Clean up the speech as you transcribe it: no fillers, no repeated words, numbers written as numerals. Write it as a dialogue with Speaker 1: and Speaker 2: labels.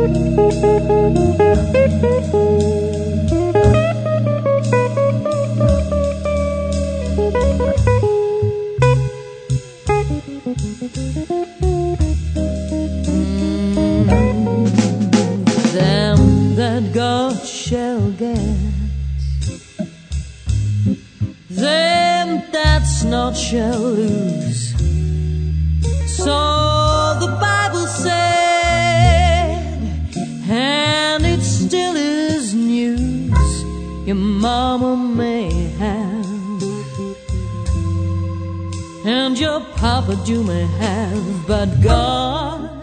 Speaker 1: Them that God shall get, them that's not shall lose. So the Bible said, and it still is news. Your mama may have, and your papa do may have, but God